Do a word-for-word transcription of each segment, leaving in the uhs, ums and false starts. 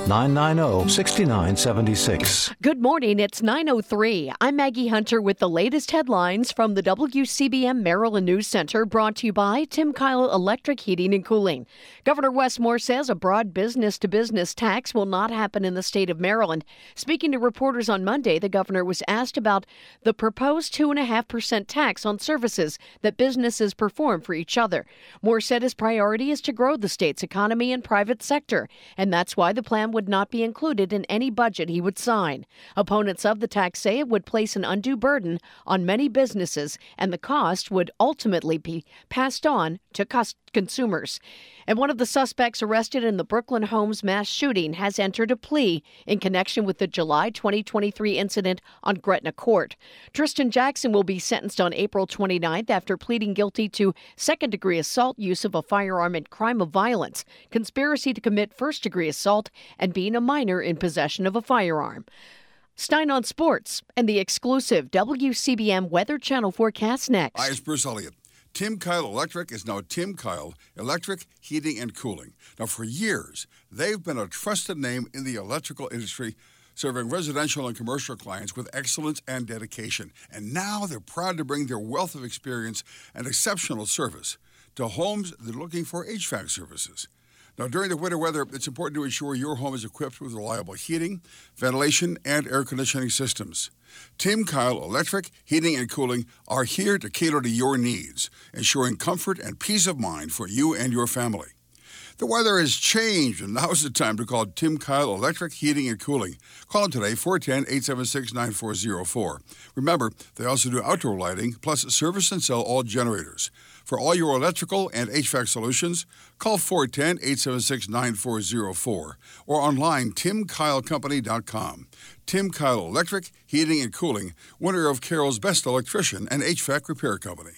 nine nine zero, six nine seven six. Good morning. It's nine oh three. I'm Maggie Hunter with the latest headlines from the W C B M Maryland News Center, brought to you by Tim Kyle Electric Heating and Cooling. Governor Wes Moore says a broad business-to-business tax will not happen in the state of Maryland. Speaking to reporters on Monday, the governor was asked about the proposed two point five percent tax on services that businesses perform for each other. Moore said his priority is to grow the state's economy and private sector, and that's why the plan would not be included in any budget he would sign. Opponents of the tax say it would place an undue burden on many businesses, and the cost would ultimately be passed on to cus- consumers. And one of the suspects arrested in the Brooklyn Homes mass shooting has entered a plea in connection with the July twenty twenty-three incident on Gretna Court. Tristan Jackson will be sentenced on April twenty-ninth after pleading guilty to second-degree assault, use of a firearm, and crime of violence, conspiracy to commit first-degree assault, and being a minor in possession of a firearm. Stein on Sports and the exclusive W C B M Weather Channel forecast next. Hi, it's Bruce Elliott. Tim Kyle Electric is now Tim Kyle Electric Heating and Cooling. Now, for years, they've been a trusted name in the electrical industry, serving residential and commercial clients with excellence and dedication. And now they're proud to bring their wealth of experience and exceptional service to homes that are looking for H V A C services. Now, during the winter weather, it's important to ensure your home is equipped with reliable heating, ventilation, and air conditioning systems. Tim Kyle Electric Heating and Cooling are here to cater to your needs, ensuring comfort and peace of mind for you and your family. The weather has changed, and now's the time to call Tim Kyle Electric Heating and Cooling. Call them today, four one zero, eight seven six, nine four zero four. Remember, they also do outdoor lighting, plus service and sell all generators. For all your electrical and H V A C solutions, call four one zero, eight seven six, nine four zero four or online tim kyle company dot com. Tim Kyle Electric Heating and Cooling, winner of Carroll's Best Electrician and H V A C Repair Company.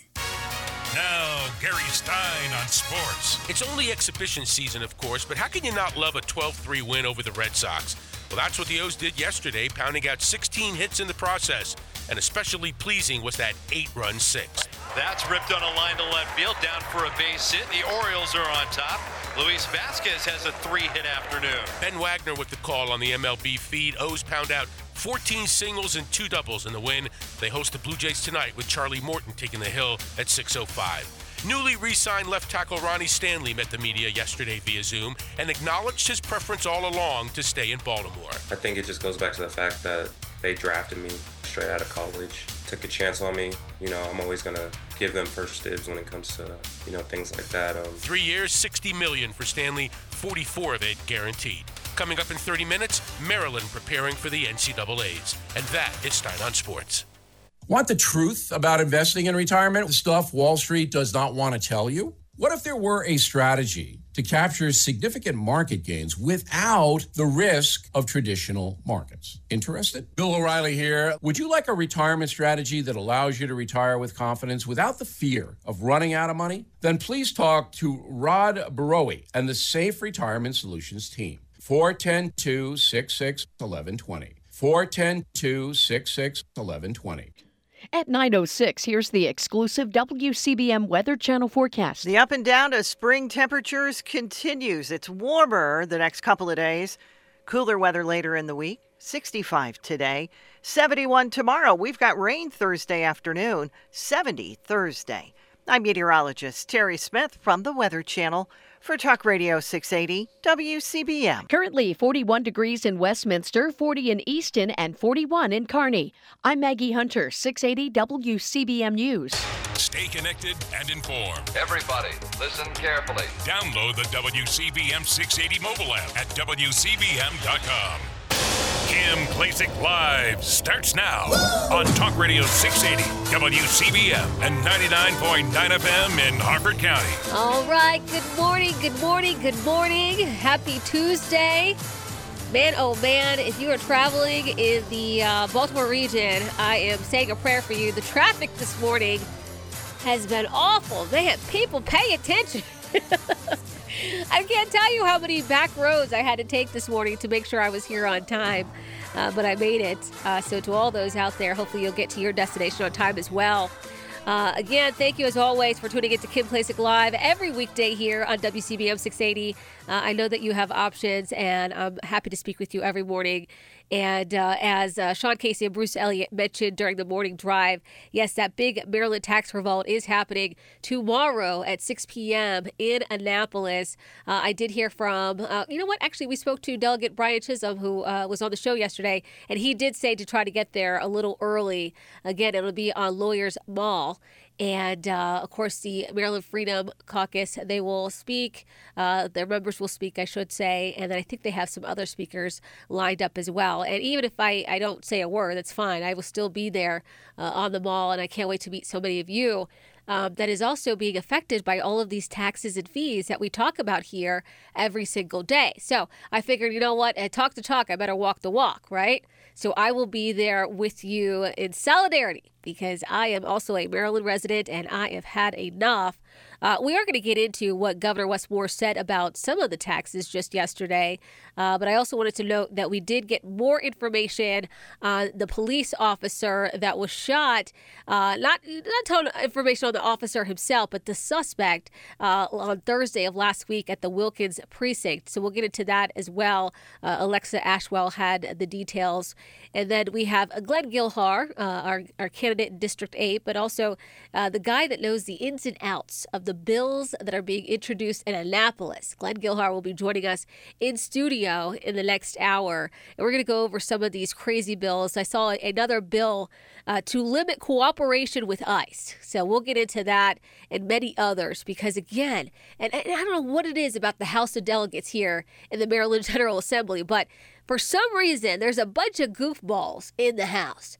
Now, Gary Stein on sports. It's only exhibition season, of course, but how can you not love a twelve three win over the Red Sox? Well, that's what the O's did yesterday, pounding out sixteen hits in the process. And especially pleasing was that eight-run sixth. That's ripped on a line to left field, down for a base hit. The Orioles are on top. Luis Vasquez has a three-hit afternoon. Ben Wagner with the call on the M L B feed. O's pound out fourteen singles and two doubles in the win. They host the Blue Jays tonight with Charlie Morton taking the hill at six oh five. Newly re-signed left tackle Ronnie Stanley met the media yesterday via Zoom and acknowledged his preference all along to stay in Baltimore. I think it just goes back to the fact that they drafted me straight out of college, took a chance on me. You know, I'm always going to give them first dibs when it comes to, you know, things like that. Um, Three years, sixty million dollars for Stanley, forty-four of it guaranteed. Coming up in thirty minutes, Maryland preparing for the N C double A's. And that is Stein on Sports. Want the truth about investing in retirement? The stuff Wall Street does not want to tell you? What if there were a strategy to capture significant market gains without the risk of traditional markets? Interested? Bill O'Reilly here. Would you like a retirement strategy that allows you to retire with confidence without the fear of running out of money? Then please talk to Rod Barowie and the Safe Retirement Solutions team. four one zero, two six six, one one two zero. four one zero, two six six, one one two zero. At nine oh six, here's the exclusive W C B M Weather Channel forecast. The up and down of spring temperatures continues. It's warmer the next couple of days. Cooler weather later in the week. sixty-five today. seventy-one tomorrow. We've got rain Thursday afternoon. seventy Thursday. I'm meteorologist Terry Smith from the Weather Channel for Talk Radio six eighty W C B M. Currently forty-one degrees in Westminster, forty in Easton, and forty-one in Kearney. I'm Maggie Hunter, six eighty W C B M News. Stay connected and informed. Everybody, listen carefully. Download the W C B M six eighty mobile app at W C B M dot com. Kim Klacik Live starts now on Talk Radio six eighty, W C B M, and ninety-nine point nine F M in Harford County. All right, good morning, good morning, good morning. Happy Tuesday. Man, oh man, if you are traveling in the uh, Baltimore region, I am saying a prayer for you. The traffic this morning has been awful. They had people pay attention. I can't tell you how many back roads I had to take this morning to make sure I was here on time, uh, but I made it. Uh, so to all those out there, hopefully you'll get to your destination on time as well. Uh, again, thank you as always for tuning in to Kim Klacik Live every weekday here on W C B M six eighty. Uh, I know that you have options, and I'm happy to speak with you every morning. And uh, as uh, Sean Casey and Bruce Elliott mentioned during the morning drive, yes, that big Maryland tax revolt is happening tomorrow at six p.m. in Annapolis. Uh, I did hear from, uh, you know what, actually, we spoke to Delegate Brian Chisholm, who uh, was on the show yesterday, and he did say to try to get there a little early. Again, it'll be on Lawyers Mall. And, uh, of course, the Maryland Freedom Caucus, they will speak. Uh, their members will speak, I should say. And then I think they have some other speakers lined up as well. And even if I, I don't say a word, that's fine. I will still be there uh, on the mall, and I can't wait to meet so many of you. Um, that is also being affected by all of these taxes and fees that we talk about here every single day. So I figured, you know what, I talk the talk, I better walk the walk, right? So I will be there with you in solidarity because I am also a Maryland resident and I have had enough. Uh, we are going to get into what Governor Wes Moore said about some of the taxes just yesterday, uh, but I also wanted to note that we did get more information on the police officer that was shot, uh, not, not a ton of information on the officer himself, but the suspect uh, on Thursday of last week at the Wilkins precinct. So we'll get into that as well. Uh, Alexa Ashwell had the details. And then we have Glenn Gilhar, uh, our, our candidate in District eight, but also uh, the guy that knows the ins and outs of the bills that are being introduced in Annapolis. Glenn Gilhar will be joining us in studio in the next hour. And we're going to go over some of these crazy bills. I saw another bill uh, to limit cooperation with ICE. So we'll get into that and many others because, again, and, and I don't know what it is about the House of Delegates here in the Maryland General Assembly, but for some reason, there's a bunch of goofballs in the House.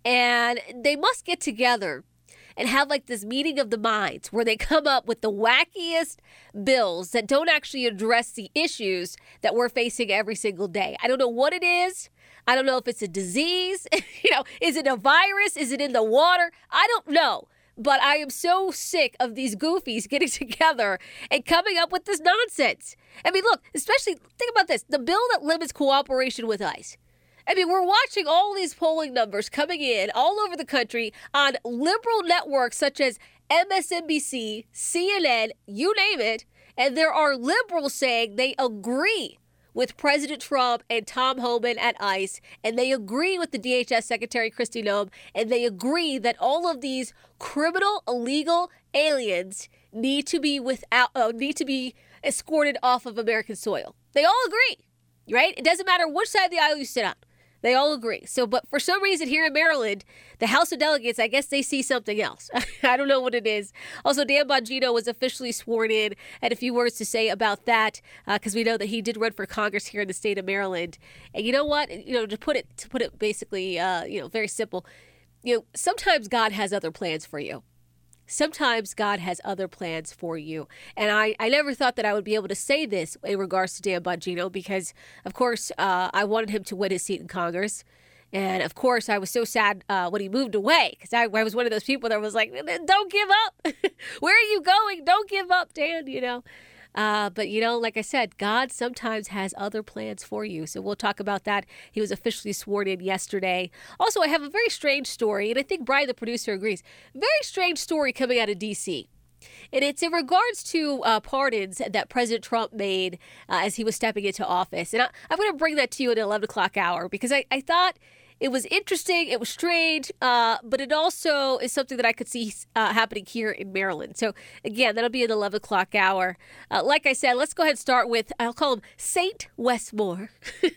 And they must get together and have like this meeting of the minds where they come up with the wackiest bills that don't actually address the issues that we're facing every single day. I don't know what it is. I don't know if it's a disease. You know, is it a virus? Is it in the water? I don't know. But I am so sick of these goofies getting together and coming up with this nonsense. I mean, look, especially think about this. The bill that limits cooperation with ICE. I mean, we're watching all these polling numbers coming in all over the country on liberal networks such as M S N B C, C N N, you name it. And there are liberals saying they agree with President Trump and Tom Homan at ICE, and they agree with the D H S Secretary Kristi Noem, and they agree that all of these criminal, illegal aliens need to be without, uh, need to be escorted off of American soil. They all agree, right? It doesn't matter which side of the aisle you sit on. They all agree. So, but for some reason here in Maryland, the House of Delegates, I guess they see something else. I don't know what it is. Also, Dan Bongino was officially sworn in. Had a few words to say about that because uh, we know that he did run for Congress here in the state of Maryland. And you know what? You know, to put it to put it basically, uh, you know, very simple. You know, sometimes God has other plans for you. Sometimes God has other plans for you. And I, I never thought that I would be able to say this in regards to Dan Bongino because, of course, uh, I wanted him to win his seat in Congress. And, of course, I was so sad uh, when he moved away because I, I was one of those people that was like, don't give up. Where are you going? Don't give up, Dan, you know. Uh, but, you know, like I said, God sometimes has other plans for you. So we'll talk about that. He was officially sworn in yesterday. Also, I have a very strange story, and I think Brian, the producer, agrees. Very strange story coming out of D C And it's in regards to uh, pardons that President Trump made uh, as he was stepping into office. And I, I'm going to bring that to you at the eleven o'clock hour because I, I thought it was interesting, it was strange, uh, but it also is something that I could see uh, happening here in Maryland. So, again, that'll be at the eleven o'clock hour. Uh, like I said, let's go ahead and start with, I'll call him Saint Wes Moore.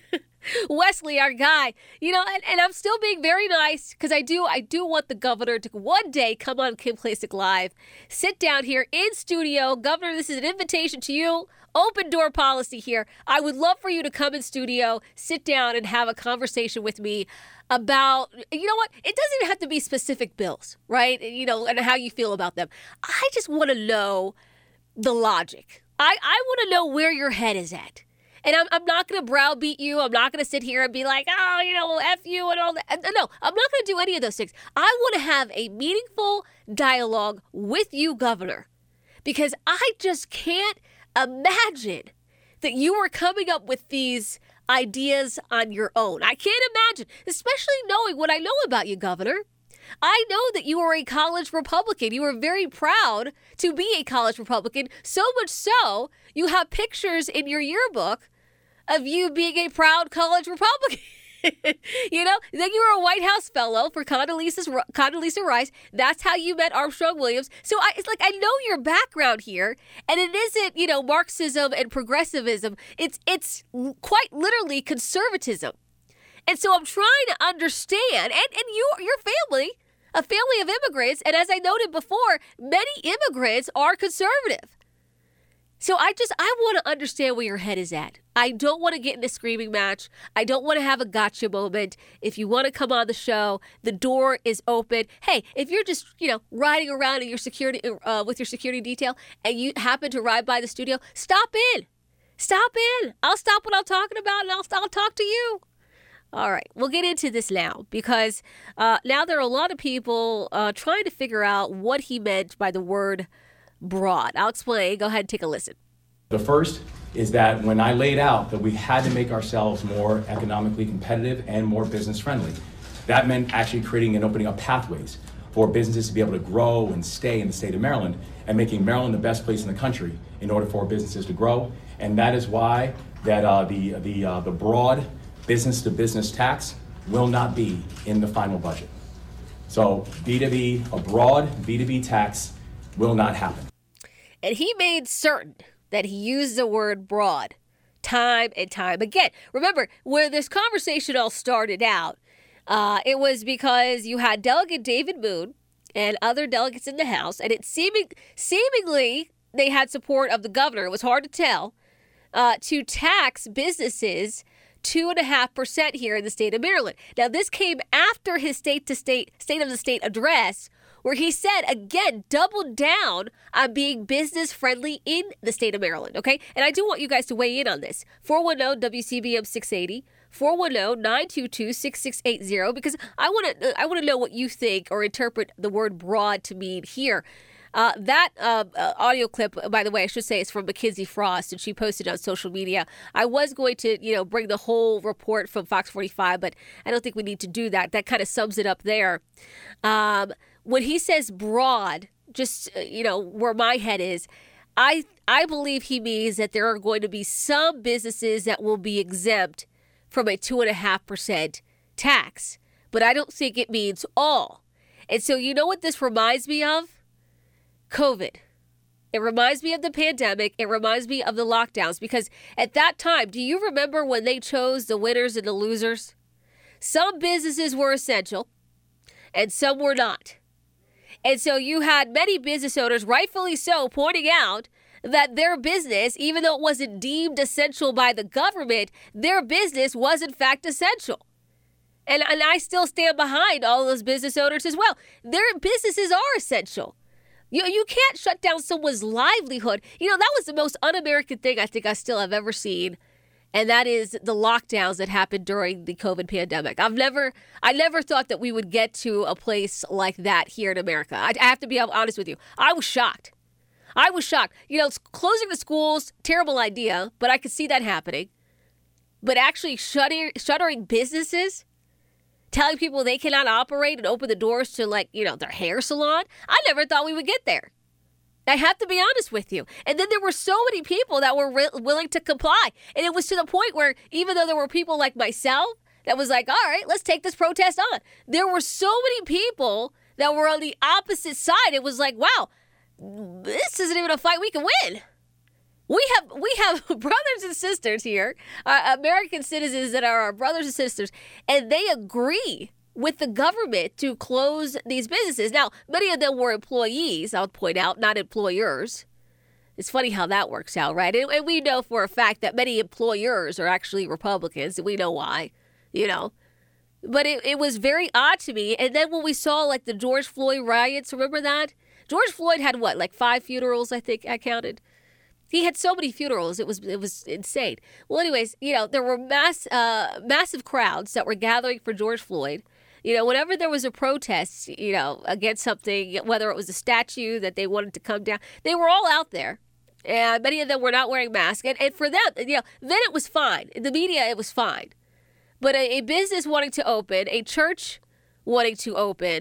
Wesley, our guy, you know, and, and I'm still being very nice because I do I do want the governor to one day come on Kim Klacik Live, sit down here in studio. Governor, this is an invitation to you. Open door policy here. I would love for you to come in studio, sit down and have a conversation with me about, you know what, it doesn't even have to be specific bills, right? You know, and how you feel about them. I just want to know the logic. I, I want to know where your head is at. And I'm, I'm not going to browbeat you. I'm not going to sit here and be like, oh, you know, F you and all that. No, I'm not going to do any of those things. I want to have a meaningful dialogue with you, Governor, because I just can't imagine that you are coming up with these ideas on your own. I can't imagine, especially knowing what I know about you, Governor. I know that you are a college Republican. You are very proud to be a college Republican. So much so, you have pictures in your yearbook of you being a proud college Republican. You know, then you were a White House fellow for Condoleezza, Condoleezza Rice. That's how you met Armstrong Williams. So I, it's like, I know your background here, and it isn't, you know, Marxism and progressivism. It's it's quite literally conservatism. And so I'm trying to understand, and, and you, your family, a family of immigrants, and as I noted before, many immigrants are conservative. So I just, I want to understand where your head is at. I don't want to get in a screaming match. I don't want to have a gotcha moment. If you want to come on the show, the door is open. Hey, if you're just, you know, riding around in your security, uh, with your security detail and you happen to ride by the studio, stop in. Stop in. I'll stop what I'm talking about and I'll, I'll talk to you. All right, we'll get into this now because uh, now there are a lot of people uh, trying to figure out what he meant by the word broad. I'll explain. Go ahead and take a listen. The first is that when I laid out that we had to make ourselves more economically competitive and more business friendly, that meant actually creating and opening up pathways for businesses to be able to grow and stay in the state of Maryland and making Maryland the best place in the country in order for businesses to grow. And that is why that uh, the the uh, the broad business-to-business tax will not be in the final budget. So B two B, a broad B two B tax will not happen. And he made certain that he used the word broad time and time again. Remember, where this conversation all started out, uh, it was because you had Delegate David Moon and other delegates in the House, and it seeming, seemingly they had support of the governor, it was hard to tell, uh, to tax businesses two and a half percent here in the state of Maryland. Now, this came after his state to state, state of the state address, where he said, again, doubled down on being business friendly in the state of Maryland, okay? And I do want you guys to weigh in on this. four one zero W C B M six eighty, four one zero nine two two six six eight zero, because I want to I want to know what you think or interpret the word broad to mean here. Uh, that uh, uh, audio clip, by the way, I should say, is from Mackenzie Frost, and she posted on social media. I was going to, you know, bring the whole report from Fox forty-five, but I don't think we need to do that. That kind of sums it up there. Um, when he says broad, just, uh, you know, where my head is, I I believe he means that there are going to be some businesses that will be exempt from a two and a half percent tax, but I don't think it means all. And so, you know what this reminds me of? COVID. It reminds me of the pandemic. It reminds me of the lockdowns, because at that time, do you remember when they chose the winners and the losers? Some businesses were essential and some were not. And so you had many business owners, rightfully so, pointing out that their business, even though it wasn't deemed essential by the government, their business was in fact essential. And, and I still stand behind all those business owners as well. Their businesses are essential. You, you can't shut down someone's livelihood. You know, that was the most un-American thing I think I still have ever seen. And that is the lockdowns that happened during the COVID pandemic. I've never, I never thought that we would get to a place like that here in America. I, I have to be honest with you. I was shocked. I was shocked. You know, closing the schools, terrible idea, but I could see that happening. But actually shutting, shuttering businesses, telling people they cannot operate and open the doors to, like, you know, their hair salon, I never thought we would get there. I have to be honest with you. And then there were so many people that were re- willing to comply. And it was to the point where even though there were people like myself that was like, all right, let's take this protest on, there were so many people that were on the opposite side. It was like, wow, this isn't even a fight we can win. We have we have brothers and sisters here, uh, American citizens that are our brothers and sisters, and they agree with the government to close these businesses. Now, many of them were employees, I'll point out, not employers. It's funny how that works out, right? And, and we know for a fact that many employers are actually Republicans, and we know why, you know. But it, it was very odd to me. And then when we saw, like, the George Floyd riots, remember that? George Floyd had, what, like five funerals, I think I counted? He had so many funerals, it was it was insane. Well, anyways, you know, there were mass uh, massive crowds that were gathering for George Floyd. You know, whenever there was a protest, you know, against something, whether it was a statue that they wanted to come down, they were all out there. And many of them were not wearing masks. And, and for them, you know, then it was fine. In the media, it was fine. But a, a business wanting to open, a church wanting to open,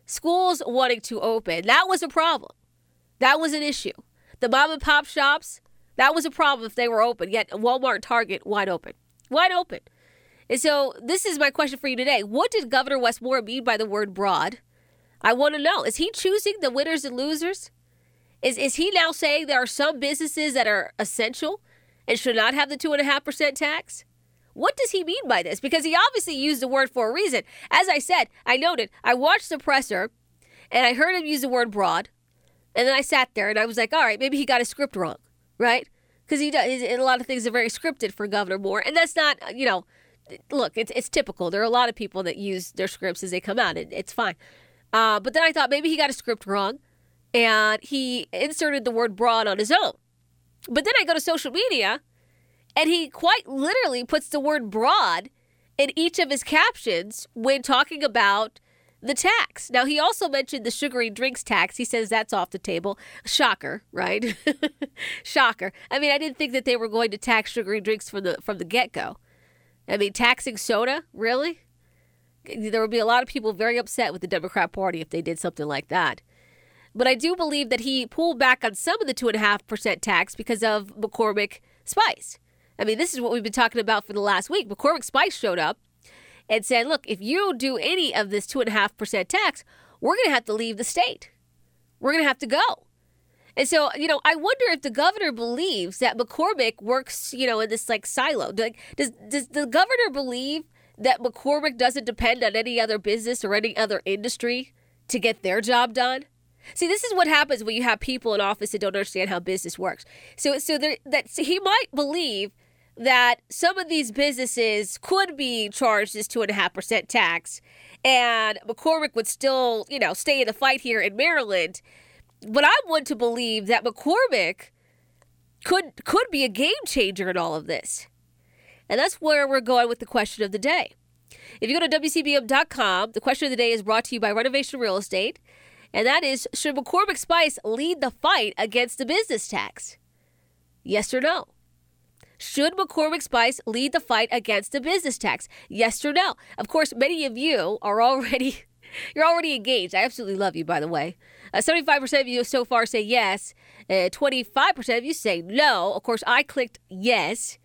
schools wanting to open, that was a problem. That was an issue. The mom and pop shops, that was a problem if they were open, yet Walmart and Target wide open. Wide open. And so this is my question for you today. What did Governor Wes Moore mean by the word broad? I want to know. Is he choosing the winners and losers? Is is he now saying there are some businesses that are essential and should not have the two point five percent tax? What does he mean by this? Because he obviously used the word for a reason. As I said, I noted, I watched the presser and I heard him use the word broad. And then I sat there and I was like, all right, maybe he got his script wrong, right? Because he does, a lot of things are very scripted for Governor Moore. And that's not, you know, look, it's it's typical. There are a lot of people that use their scripts as they come out. It, it's fine. Uh, but then I thought maybe he got a script wrong and he inserted the word broad on his own. But then I go to social media and he quite literally puts the word broad in each of his captions when talking about the tax. Now, he also mentioned the sugary drinks tax. He says that's off the table. Shocker, right? Shocker. I mean, I didn't think that they were going to tax sugary drinks from the from the get-go. I mean, taxing soda? Really? There would be a lot of people very upset with the Democrat Party if they did something like that. But I do believe that he pulled back on some of the two point five percent tax because of McCormick Spice. I mean, this is what we've been talking about for the last week. McCormick Spice showed up and said, look, if you do any of this two point five percent tax, we're going to have to leave the state. We're going to have to go. And so, you know, I wonder if the governor believes that McCormick works, you know, in this like silo. Like, does, does the governor believe that McCormick doesn't depend on any other business or any other industry to get their job done? See, this is what happens when you have people in office that don't understand how business works. So, so there, that so he might believe that some of these businesses could be charged this two and a half percent tax, and McCormick would still, you know, stay in the fight here in Maryland. But I'm one to believe that McCormick could could be a game changer in all of this. And that's where we're going with the question of the day. If you go to W C B M dot com, the question of the day is brought to you by Renovation Real Estate. And that is, should McCormick Spice lead the fight against the business tax? Yes or no? Should McCormick Spice lead the fight against the business tax? Yes or no? Of course, many of you are already, you're already engaged. I absolutely love you, by the way. Uh, seventy-five percent of you so far say yes. Uh, twenty-five percent of you say no. Of course, I clicked yes.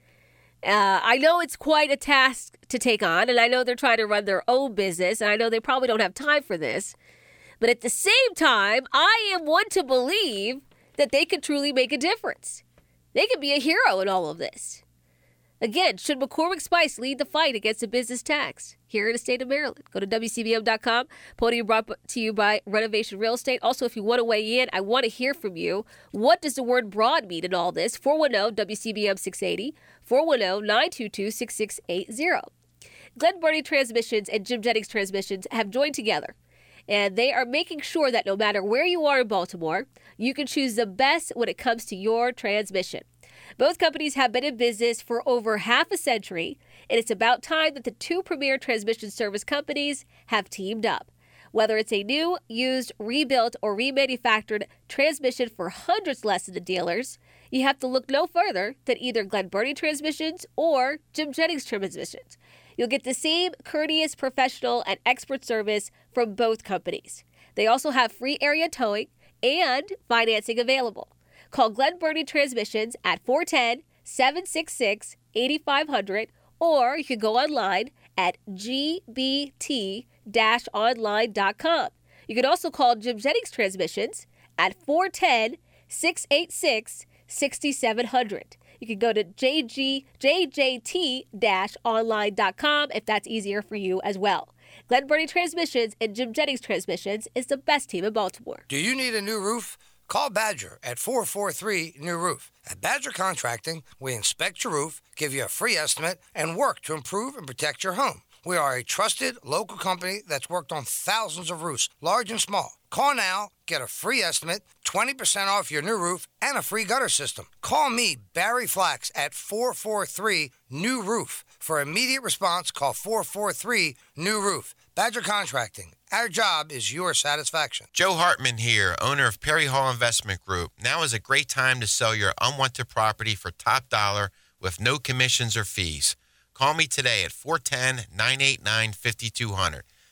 Uh, I know it's quite a task to take on, and I know they're trying to run their own business, and I know they probably don't have time for this. But at the same time, I am one to believe that they could truly make a difference. They could be a hero in all of this. Again, should McCormick Spice lead the fight against the business tax here in the state of Maryland? Go to W C B M dot com. Podium brought to you by Renovation Real Estate. Also, if you want to weigh in, I want to hear from you. What does the word broad mean in all this? four one zero W C B M six eighty, four one zero nine two two six six eight zero. Glen Burnie Transmissions and Jim Jennings Transmissions have joined together, and they are making sure that no matter where you are in Baltimore, you can choose the best when it comes to your transmission. Both companies have been in business for over half a century, and it's about time that the two premier transmission service companies have teamed up. Whether it's a new, used, rebuilt, or remanufactured transmission for hundreds less than the dealers, you have to look no further than either Glen Burnie Transmissions or Jim Jennings Transmissions. You'll get the same courteous, professional, and expert service from both companies. They also have free area towing and financing available. Call Glen Burnie Transmissions at four one zero, seven six six, eight five zero zero, or you can go online at g b t dash online dot com. You can also call Jim Jennings Transmissions at four one zero, six eight six, six seven zero zero. You can go to j g j j t dash online dot com if that's easier for you as well. Glen Burnie Transmissions and Jim Jennings Transmissions is the best team in Baltimore. Do you need a new roof? Call Badger at four four three, new roof. At Badger Contracting, we inspect your roof, give you a free estimate, and work to improve and protect your home. We are a trusted local company that's worked on thousands of roofs, large and small. Call now, get a free estimate, twenty percent off your new roof, and a free gutter system. Call me, Barry Flax, at four four three, new roof. For immediate response, call four four three, new roof. Badger Contracting. Our job is your satisfaction. Joe Hartman here, owner of Perry Hall Investment Group. Now is a great time to sell your unwanted property for top dollar with no commissions or fees. Call me today at four one zero, nine eight nine, five two zero zero.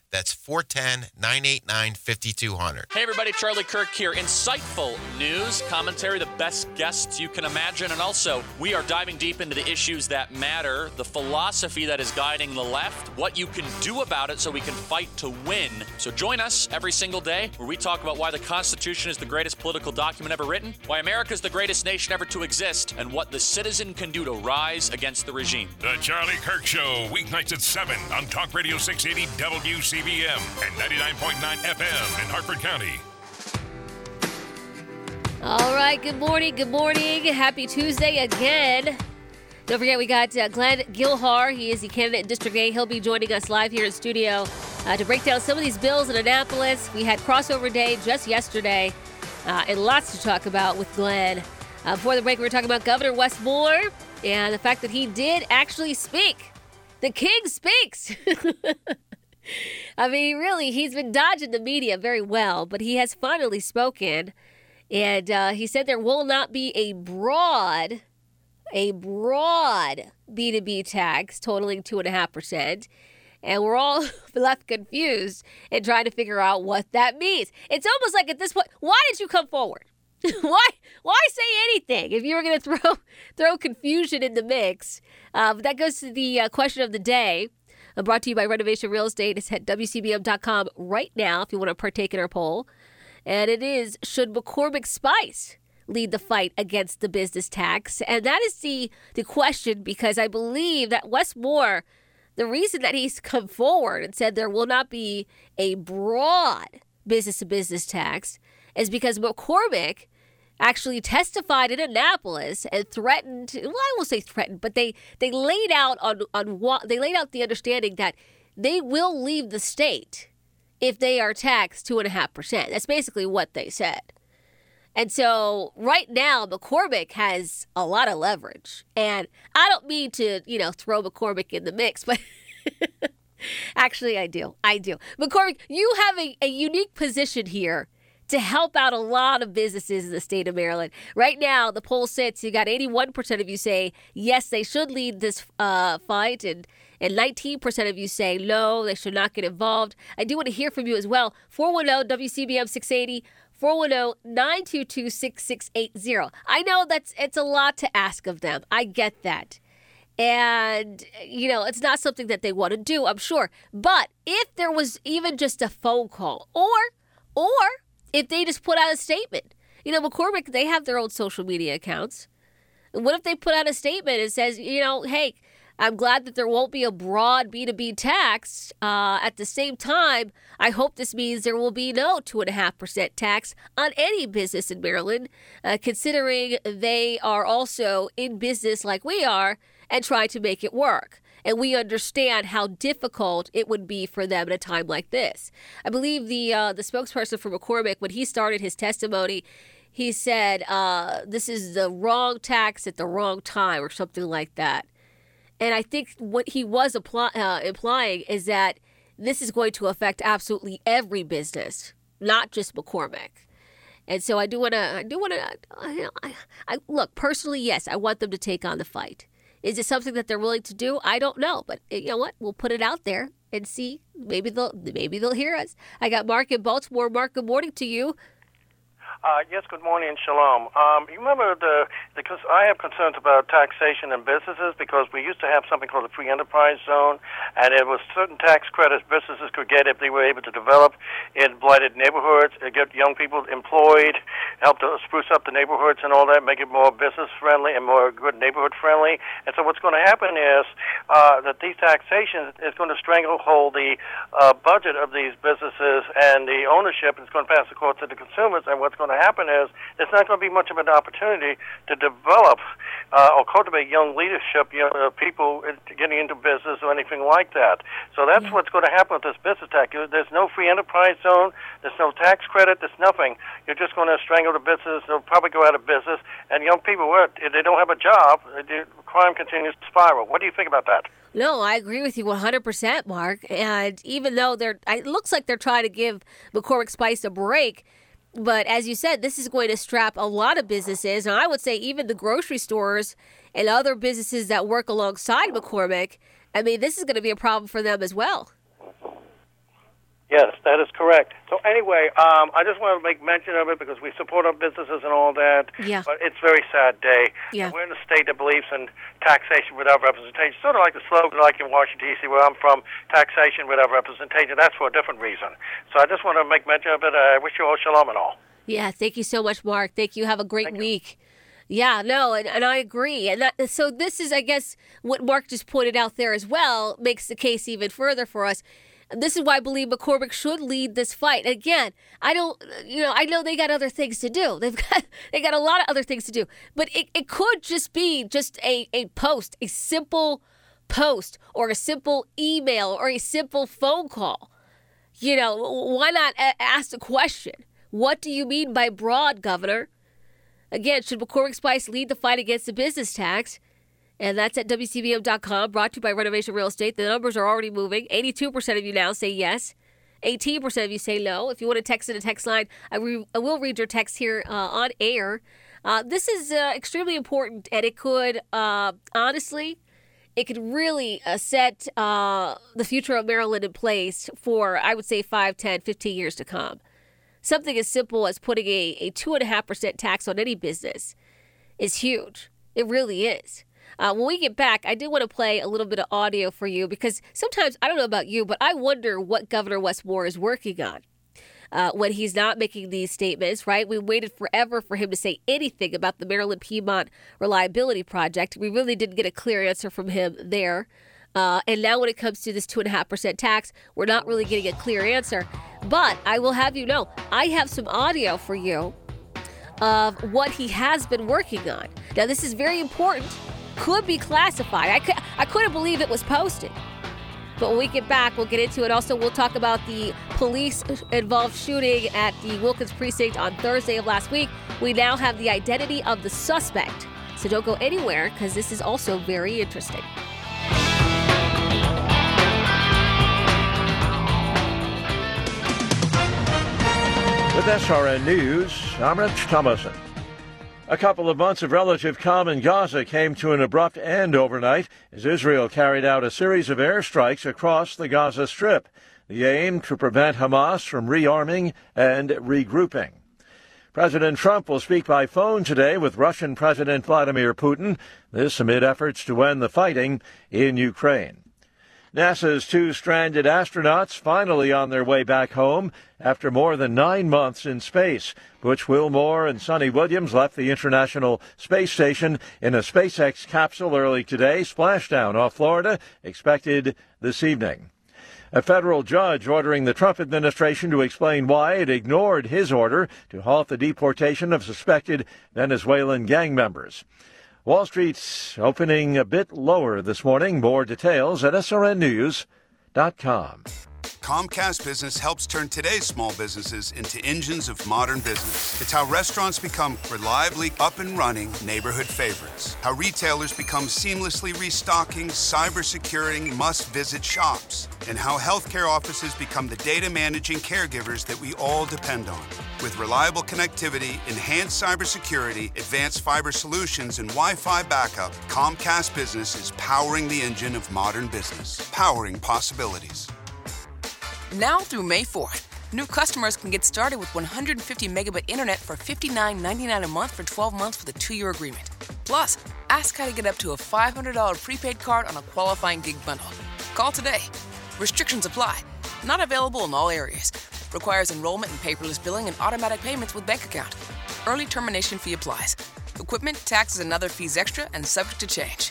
That's four one zero, nine eight nine, five two zero zero. Hey everybody, Charlie Kirk here. Insightful news, commentary, the best guests you can imagine, and also we are diving deep into the issues that matter, the philosophy that is guiding the left, what you can do about it so we can fight to win. So join us every single day where we talk about why the Constitution is the greatest political document ever written, why America is the greatest nation ever to exist, and what the citizen can do to rise against the regime. The Charlie Kirk Show, weeknights at seven on Talk Radio six eighty W C B M and ninety-nine point nine F M in Hartford County. All right, good morning, good morning. Happy Tuesday again. Don't forget, we got uh, Glenn Gilhar. He is the candidate in District eight. He'll be joining us live here in studio uh, to break down some of these bills in Annapolis. We had crossover day just yesterday, uh, and lots to talk about with Glenn. Uh, before the break, we were talking about Governor Wes Moore and the fact that he did actually speak. The king speaks. I mean, really, he's been dodging the media very well, but he has finally spoken. And uh, he said there will not be a broad, a broad B two B tax totaling two point five percent. And we're all left confused and trying to figure out what that means. It's almost like at this point, why did you come forward? why why say anything if you were going to throw throw confusion in the mix? Uh, but that goes to the uh, question of the day. Uh, brought to you by Renovation Real Estate. It's at W C B M dot com right now if you want to partake in our poll. And it is, should McCormick Spice lead the fight against the business tax? And that is the, the question, because I believe that Wes Moore, the reason that he's come forward and said there will not be a broad business-to-business tax is because McCormick actually testified in Annapolis and threatened, well, I won't say threatened, but they, they laid out on, on what they laid out the understanding that they will leave the state if they are taxed two and a half percent. That's basically what they said. And so right now, McCormick has a lot of leverage. And I don't mean to, you know, throw McCormick in the mix, but actually I do. I do. McCormick, you have a, a unique position here to help out a lot of businesses in the state of Maryland. Right now, the poll sits, you got eighty-one percent of you say, yes, they should lead this uh, fight, and, and nineteen percent of you say, no, they should not get involved. I do want to hear from you as well. four one zero W C B M six eighty, four one zero, nine two two, six six eight zero. I know that's it's a lot to ask of them. I get that. And, you know, it's not something that they want to do, I'm sure. But if there was even just a phone call, or, or, if they just put out a statement. You know, McCormick, they have their own social media accounts. What if they put out a statement and says, you know, hey, I'm glad that there won't be a broad B two B tax. Uh, at the same time, I hope this means there will be no two point five percent tax on any business in Maryland, uh, considering they are also in business like we are and try to make it work. And we understand how difficult it would be for them at a time like this. I believe the uh, the spokesperson for McCormick, when he started his testimony, he said, uh, this is the wrong tax at the wrong time or something like that. And I think what he was apply, uh, implying is that this is going to affect absolutely every business, not just McCormick. And so I do want to, I do want to, I, I, I, look, personally, yes, I want them to take on the fight. Is it something that they're willing to do? I don't know, but you know what? We'll put it out there and see. Maybe they'll maybe they'll hear us. I got Mark in Baltimore. Mark, good morning to you. Uh, yes, good morning and shalom. Um, you remember the, because I have concerns about taxation and businesses because we used to have something called the free enterprise zone, and it was certain tax credits businesses could get if they were able to develop in blighted neighborhoods, get young people employed, help to spruce up the neighborhoods and all that, make it more business friendly and more good neighborhood friendly. And so what's going to happen is uh, that these taxations is going to stranglehold the uh, budget of these businesses, and the ownership is going to pass the court to the consumers, and what's going to happen is there's not going to be much of an opportunity to develop uh, or cultivate young leadership, you know, uh, people getting into business or anything like that. So that's yeah. what's going to happen with this business tax. There's no free enterprise zone. There's no tax credit. There's nothing. You're just going to strangle the business. They'll probably go out of business. And young people, if they don't have a job, crime continues to spiral. What do you think about that? No, I agree with you one hundred percent, Mark. And even though they're, it looks like they're trying to give McCormick Spice a break, but as you said, this is going to strap a lot of businesses, and I would say even the grocery stores and other businesses that work alongside McCormick. I mean, this is going to be a problem for them as well. Yes, that is correct. So anyway, um, I just want to make mention of it because we support our businesses and all that. Yeah. But it's a very sad day. Yeah. And we're in a state that believes in taxation without representation. Sort of like the slogan, like in Washington, D C, where I'm from, taxation without representation. That's for a different reason. So I just want to make mention of it. I wish you all shalom and all. Yeah, thank you so much, Mark. Thank you. Have a great thank week. You. Yeah, no, and, and I agree. And that, so this is, I guess, what Mark just pointed out there as well, makes the case even further for us. This is why I believe McCormick should lead this fight. Again, I don't, you know, I know they got other things to do. They've got, they got a lot of other things to do. But it, it could just be just a, a post, a simple post, or a simple email, or a simple phone call. You know, why not a- ask the question? What do you mean by broad, Governor? Again, should McCormick Spice lead the fight against the business tax? And that's at W C B M dot com, brought to you by Renovation Real Estate. The numbers are already moving. eighty-two percent of you now say yes. eighteen percent of you say no. If you want to text in a text line, I, re- I will read your text here uh, on air. Uh, this is uh, extremely important, and it could, uh, honestly, it could really uh, set uh, the future of Maryland in place for, I would say, five, ten, fifteen years to come. Something as simple as putting a, a two point five percent tax on any business is huge. It really is. Uh, when we get back, I did want to play a little bit of audio for you because sometimes, I don't know about you, but I wonder what Governor Wes Moore is working on uh, when he's not making these statements, right? We waited forever for him to say anything about the Maryland Piedmont Reliability Project. We really didn't get a clear answer from him there. Uh, and now when it comes to this two point five percent tax, we're not really getting a clear answer. But I will have you know, I have some audio for you of what he has been working on. Now, this is very important. Could be classified. I, could, I couldn't believe it was posted. But when we get back, we'll get into it. Also, we'll talk about the police-involved shooting at the Wilkins precinct on Thursday of last week. We now have the identity of the suspect. So don't go anywhere, because this is also very interesting. With S R N News, I'm Rich Thomason. A couple of months of relative calm in Gaza came to an abrupt end overnight as Israel carried out a series of airstrikes across the Gaza Strip, the aim to prevent Hamas from rearming and regrouping. President Trump will speak by phone today with Russian President Vladimir Putin, this amid efforts to end the fighting in Ukraine. NASA's two stranded astronauts finally on their way back home after more than nine months in space. Butch Wilmore and Sonny Williams left the International Space Station in a SpaceX capsule early today. Splashdown off Florida expected this evening. A federal judge ordering the Trump administration to explain why it ignored his order to halt the deportation of suspected Venezuelan gang members. Wall Street's opening a bit lower this morning. More details at S R N news dot com. Comcast Business helps turn today's small businesses into engines of modern business. It's how restaurants become reliably up and running neighborhood favorites. How retailers become seamlessly restocking, cyber-securing, must-visit shops. And how healthcare offices become the data managing caregivers that we all depend on. With reliable connectivity, enhanced cybersecurity, advanced fiber solutions, and Wi-Fi backup, Comcast Business is powering the engine of modern business. Powering possibilities. Now through May fourth, new customers can get started with one hundred fifty megabit internet for fifty-nine ninety-nine a month for twelve months with a two-year agreement. Plus, ask how to get up to a five hundred dollars prepaid card on a qualifying gig bundle. Call today. Restrictions apply. Not available in all areas. Requires enrollment in paperless billing and automatic payments with bank account. Early termination fee applies. Equipment, taxes, and other fees extra and subject to change.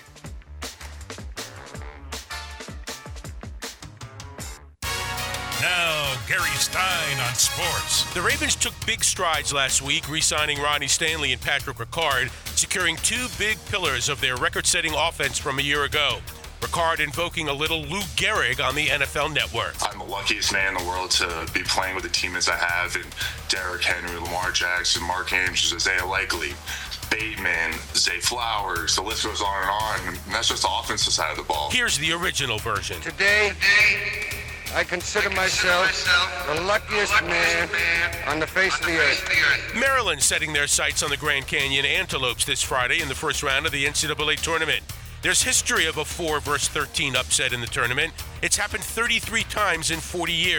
Now, Gary Stein on sports. The Ravens took big strides last week, re-signing Ronnie Stanley and Patrick Ricard, securing two big pillars of their record-setting offense from a year ago. Ricard invoking a little Lou Gehrig on the N F L Network. I'm the luckiest man in the world to be playing with the teammates I have, and Derrick Henry, Lamar Jackson, Mark Andrews, Isaiah Likely, Bateman, Zay Flowers, the list goes on and on, and that's just the offensive side of the ball. Here's the original version. Today, I consider myself the luckiest man on the face of the earth. Maryland setting their sights on the Grand Canyon Antelopes this Friday in the first round of the N C double A tournament. There's history of a four versus thirteen upset in the tournament. It's happened thirty-three times in forty years.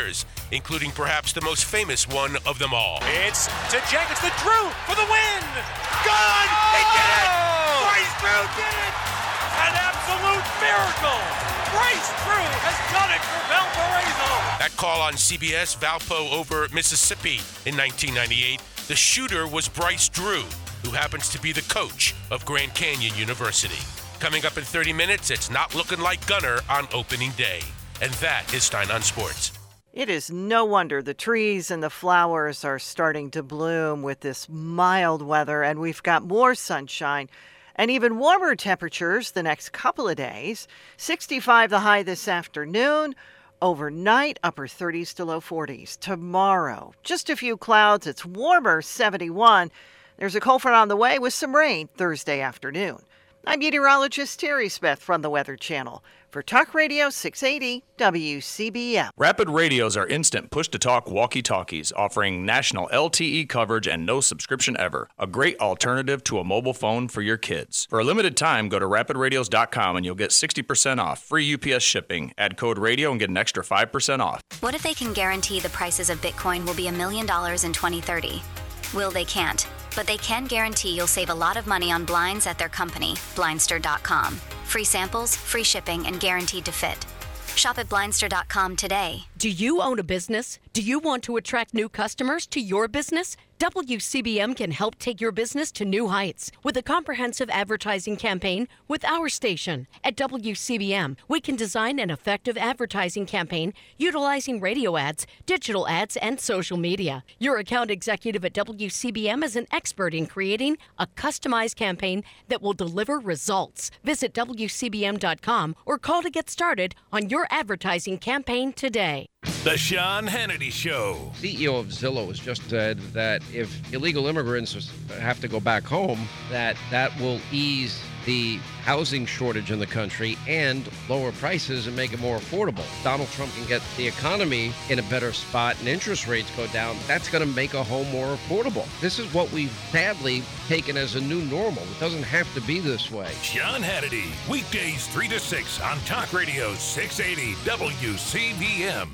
including perhaps the most famous one of them all. It's to Jenkins, the Drew for the win! Gone! Oh! He did it! Bryce Drew did it! An absolute miracle! Bryce Drew has done it for Valparaiso! That call on C B S, Valpo over Mississippi in nineteen ninety-eight. The shooter was Bryce Drew, who happens to be the coach of Grand Canyon University. Coming up in thirty minutes, it's not looking like Gunner on opening day. And that is Stein on Sports. It is no wonder the trees and the flowers are starting to bloom with this mild weather, and we've got more sunshine and even warmer temperatures the next couple of days. sixty-five the high this afternoon. Overnight, upper thirties to low forties. Tomorrow, just a few clouds. It's warmer, seventy-one. There's a cold front on the way with some rain Thursday afternoon. I'm meteorologist Terry Smith from the Weather Channel for Talk Radio six eighty W C B M. Rapid radios are instant push-to-talk walkie-talkies offering national L T E coverage and no subscription ever. A great alternative to a mobile phone for your kids. For a limited time, go to rapid radios dot com and you'll get sixty percent off. Free U P S shipping. Add code radio and get an extra five percent off. What if they can guarantee the prices of Bitcoin will be a million dollars in twenty thirty? Well, they can't. But they can guarantee you'll save a lot of money on blinds at their company, blindster dot com. Free samples, free shipping, and guaranteed to fit. Shop at blindster dot com today. Do you own a business? Do you want to attract new customers to your business? W C B M can help take your business to new heights with a comprehensive advertising campaign with our station. At W C B M, we can design an effective advertising campaign utilizing radio ads, digital ads, and social media. Your account executive at W C B M is an expert in creating a customized campaign that will deliver results. Visit W C B M dot com or call to get started on your advertising campaign today. The Sean Hannity Show. C E O of Zillow has just said that if illegal immigrants have to go back home, that that will ease the housing shortage in the country and lower prices and make it more affordable. Donald Trump can get the economy in a better spot and interest rates go down. That's going to make a home more affordable. This is what we've sadly taken as a new normal. It doesn't have to be this way. Sean Hannity, weekdays three to six on Talk Radio six eighty W C B M.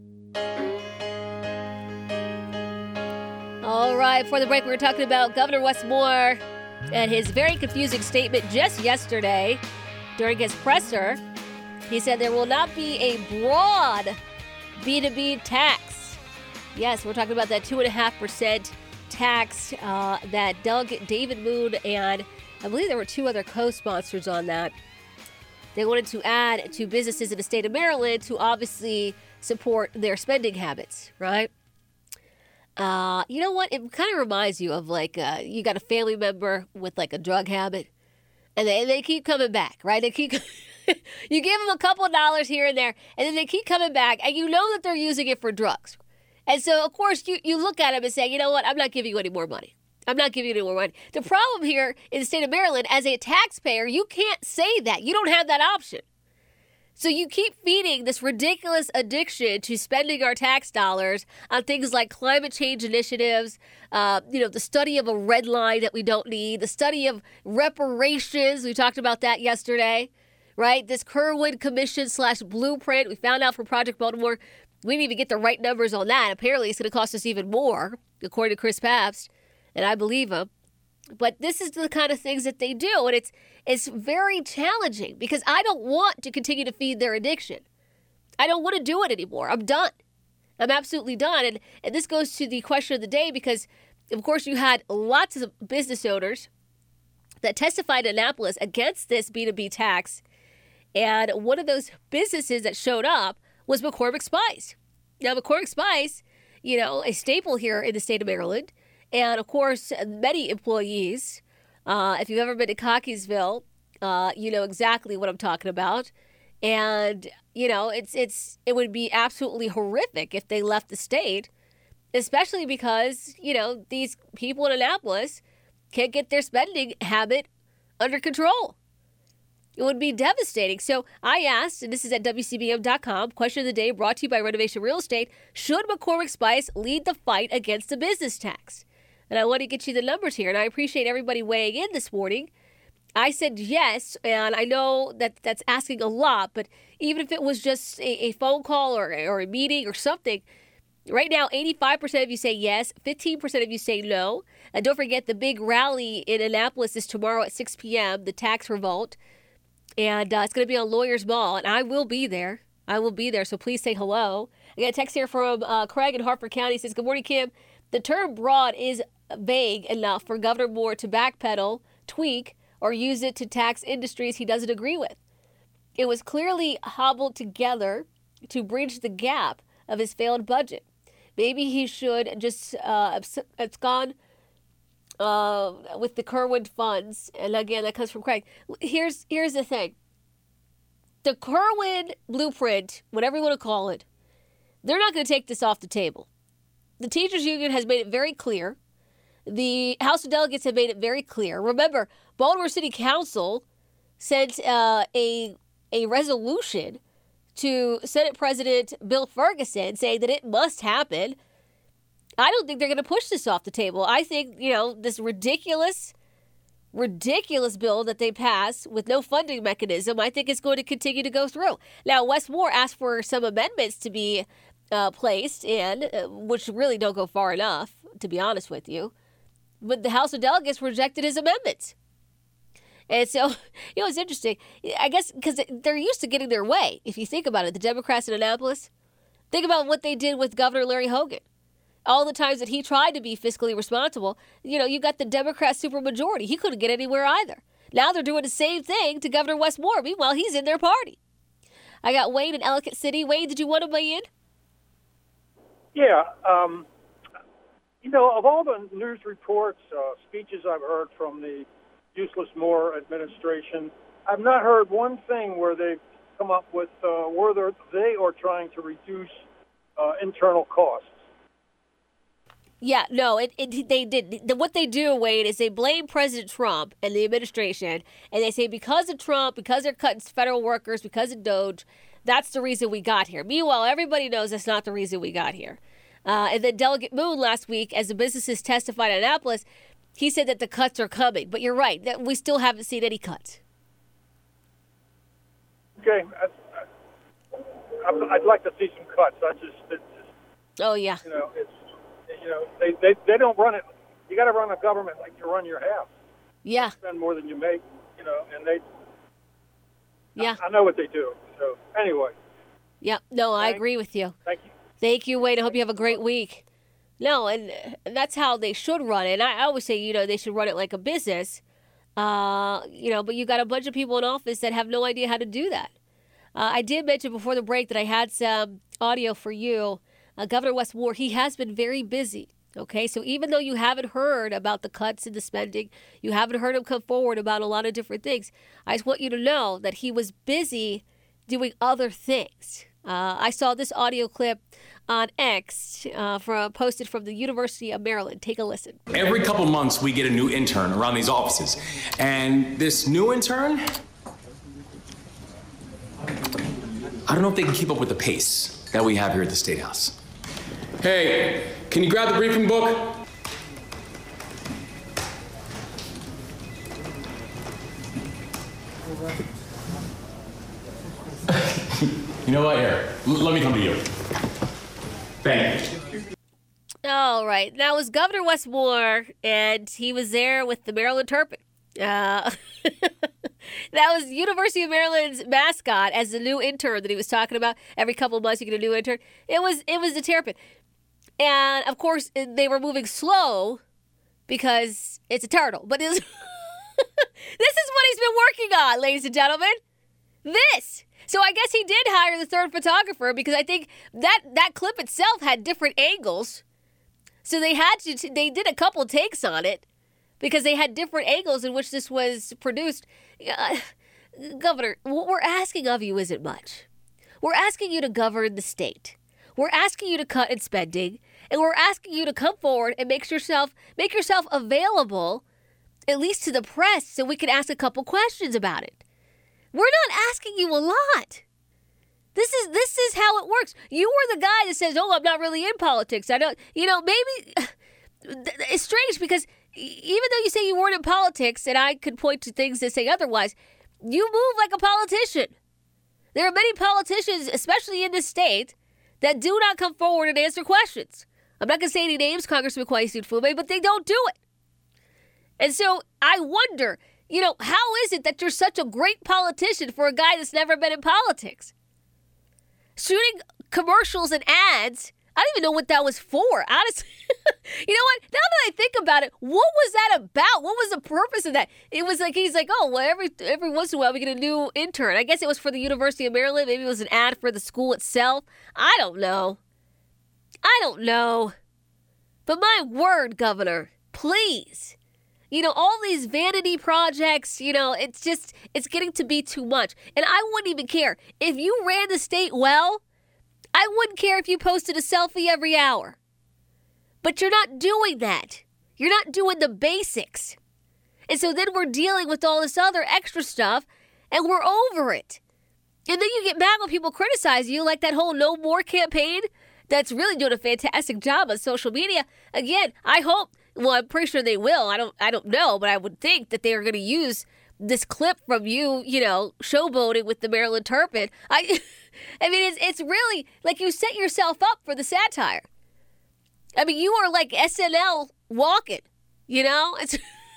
All right, for the break, we were talking about Governor Wes Moore and his very confusing statement just yesterday during his presser. He said there will not be a broad B two B tax. Yes, we're talking about that two point five percent tax uh, that Delegate David Moon and I believe there were two other co-sponsors on that. They wanted to add to businesses in the state of Maryland to obviously support their spending habits, right? Uh, you know what? It kind of reminds you of like uh, you got a family member with like a drug habit, and they they keep coming back, right? They keep you give them a couple of dollars here and there, and then they keep coming back, and you know that they're using it for drugs, and so of course you you look at them and say, you know what? I'm not giving you any more money. I'm not giving you any more money. The problem here in the state of Maryland, as a taxpayer, you can't say that. You don't have that option. So you keep feeding this ridiculous addiction to spending our tax dollars on things like climate change initiatives, uh, you know, the study of a red line that we don't need, the study of reparations. We talked about that yesterday, right? This Kirwan Commission slash blueprint. We found out from Project Baltimore, we didn't even get the right numbers on that. Apparently, it's going to cost us even more, according to Chris Pabst, and I believe him. But this is the kind of things that they do, and it's it's very challenging because I don't want to continue to feed their addiction. I don't want to do it anymore. I'm done. I'm absolutely done. And, and this goes to the question of the day because, of course, you had lots of business owners that testified in Annapolis against this B two B tax, and one of those businesses that showed up was McCormick Spice. Now, McCormick Spice, you know, a staple here in the state of Maryland, and, of course, many employees, uh, if you've ever been to Cockeysville, uh, you know exactly what I'm talking about. And, you know, it's it's it would be absolutely horrific if they left the state, especially because, you know, these people in Annapolis can't get their spending habit under control. It would be devastating. So I asked, and this is at W C B M dot com, question of the day brought to you by Renovation Real Estate, should McCormick Spice lead the fight against the business tax? And I want to get you the numbers here, and I appreciate everybody weighing in this morning. I said yes, and I know that that's asking a lot, but even if it was just a, a phone call or, or a meeting or something, Right now, eighty-five percent of you say yes, fifteen percent of you say no. And don't forget the big rally in Annapolis is tomorrow at six p.m., the tax revolt. And uh, it's going to be on Lawyers Mall, and I will be there. I will be there, so please say hello. I got a text here from uh, Craig in Hartford County. He says, good morning, Kim. The term broad is vague enough for Governor Moore to backpedal, tweak, or use it to tax industries he doesn't agree with. It was clearly hobbled together to bridge the gap of his failed budget. Maybe he should just uh, abscond uh, with the Kerwin funds. And again, that comes from Craig. Here's here's the thing. The Kerwin blueprint, whatever you want to call it, they're not going to take this off the table. The teachers union has made it very clear. The House of Delegates have made it very clear. Remember, Baltimore City Council sent uh, a a resolution to Senate President Bill Ferguson saying that it must happen. I don't think they're going to push this off the table. I think, you know, this ridiculous, ridiculous bill that they passed with no funding mechanism, I think it's going to continue to go through. Now, Wes Moore asked for some amendments to be uh, placed in, uh, which really don't go far enough, to be honest with you. But the House of Delegates rejected his amendments. And so, you know, it's interesting. I guess because they're used to getting their way. If you think about it, the Democrats in Annapolis, think about what they did with Governor Larry Hogan. All the times that he tried to be fiscally responsible, you know, you got the Democrat supermajority. He couldn't get anywhere either. Now they're doing the same thing to Governor Wes Moore. Meanwhile, he's in their party. I got Wade in Ellicott City. Wade, did you want to weigh in? Yeah. Um, you know, of all the news reports, uh, speeches I've heard from the useless Moore administration, I've not heard one thing where they've come up with uh, where they are trying to reduce uh, internal costs. Yeah, no, it, it they did. The, what they do, Wade, is they blame President Trump and the administration, and they say because of Trump, because they're cutting federal workers, because of Doge, that's the reason we got here. Meanwhile, everybody knows that's not the reason we got here. Uh, and then Delegate Moon last week, as the businesses testified in Annapolis, he said that the cuts are coming. But you're right, that we still haven't seen any cuts. Okay, I, I, I'd like to see some cuts. I just, it's just oh yeah, you know, it's you know, they, they they don't run it. You got to run a government like you run your house. Yeah, you spend more than you make, you know, and they. Yeah, I, I know what they do. So anyway. Yeah, no, I Thank, agree with you. Thank you. Thank you, Wade. I hope you have a great week. No, and, and that's how they should run it. And I, I always say, you know, they should run it like a business. Uh, you know, but you got a bunch of people in office that have no idea how to do that. Uh, I did mention before the break that I had some audio for you. Uh, Governor Wes Moore, he has been very busy. Okay, so even though you haven't heard about the cuts in the spending, you haven't heard him come forward about a lot of different things, I just want you to know that he was busy doing other things. Uh, I saw this audio clip on X uh, from, posted from the University of Maryland. Take a listen. Every couple months, we get a new intern around these offices. And this new intern, I don't know if they can keep up with the pace that we have here at the State House. Hey, can you grab the briefing book? You know what? Here, L- let me come to you. Thank you. All right. That was Governor Wes Moore, and he was there with the Maryland Turpin. Uh, that was University of Maryland's mascot as the new intern that he was talking about. Every couple of months you get a new intern. It was it was the Terrapin. And, of course, they were moving slow because it's a turtle. But this, this is what he's been working on, ladies and gentlemen. This. So I guess he did hire the third photographer because I think that, that clip itself had different angles. So they had to, they did a couple takes on it because they had different angles in which this was produced. Uh, Governor, what we're asking of you isn't much. We're asking you to govern the state. We're asking you to cut in spending, and we're asking you to come forward and make yourself make yourself available, at least to the press, so we can ask a couple questions about it. We're not asking you a lot. This is this is how it works. You were the guy that says, "Oh, I'm not really in politics. I don't." You know, maybe it's strange because even though you say you weren't in politics, and I could point to things that say otherwise, you move like a politician. There are many politicians, especially in this state, that do not come forward and answer questions. I'm not going to say any names, Congressman Kweisi Mfume, but they don't do it. And so I wonder, you know, how is it that you're such a great politician for a guy that's never been in politics? Shooting commercials and ads, I don't even know what that was for, honestly. You know what? Now that I think about it, what was that about? What was the purpose of that? It was like, he's like, oh, well, every every once in a while we get a new intern. I guess it was for the University of Maryland. Maybe it was an ad for the school itself. I don't know. I don't know. But my word, Governor, please. You know, all these vanity projects, you know, it's just, it's getting to be too much. And I wouldn't even care. If you ran the state well, I wouldn't care if you posted a selfie every hour. But you're not doing that. You're not doing the basics. And so then we're dealing with all this other extra stuff, and we're over it. And then you get mad when people criticize you, like that whole No More campaign that's really doing a fantastic job on social media. Again, I hope, well, I'm pretty sure they will. I don't I don't know, but I would think that they are going to use this clip from you, you know, showboating with the Maryland Terrapin. I I mean, it's it's really like you set yourself up for the satire. I mean, you are like S N L walking, you know? It's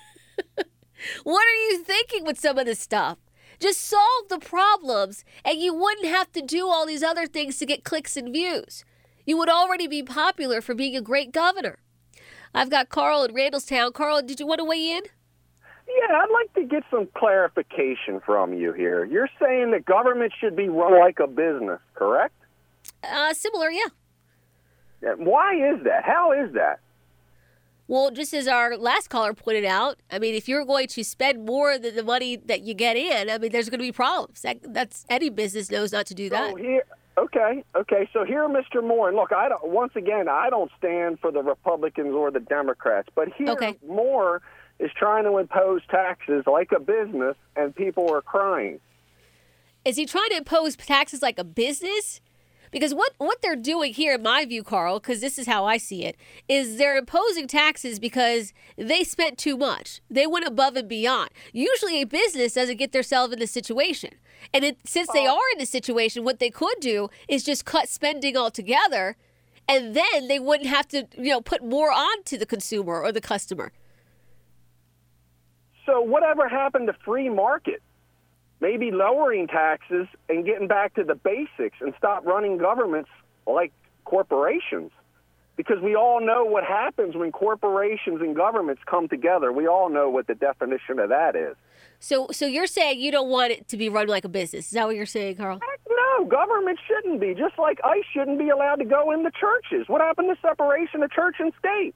what are you thinking with some of this stuff? Just solve the problems, and you wouldn't have to do all these other things to get clicks and views. You would already be popular for being a great governor. I've got Carl in Randallstown. Carl, did you want to weigh in? Yeah, I'd like to get some clarification from you here. You're saying that government should be run like a business, correct? Uh, similar, yeah. Yeah. Why is that? How is that? Well, just as our last caller pointed out, I mean, if you're going to spend more than the money that you get in, I mean, there's going to be problems. That, that's any business knows not to do that. So here, okay, okay. So here, Mister Moore, and look, I don't. Once again, I don't stand for the Republicans or the Democrats, but here, okay. Moore is trying to impose taxes like a business, and people are crying. Is he trying to impose taxes like a business? Because what, what they're doing here, in my view, Carl, because this is how I see it, is they're imposing taxes because they spent too much. They went above and beyond. Usually a business doesn't get themselves in this situation. And it, since they are in this situation, what they could do is just cut spending altogether, and then they wouldn't have to, you know, put more on to the consumer or the customer. So whatever happened to free market? Maybe lowering taxes and getting back to the basics and stop running governments like corporations. Because we all know what happens when corporations and governments come together. We all know what the definition of that is. So so you're saying you don't want it to be run like a business. Is that what you're saying, Carl? Heck no, government shouldn't be. Just like ICE shouldn't be allowed to go in the churches. What happened to separation of church and state?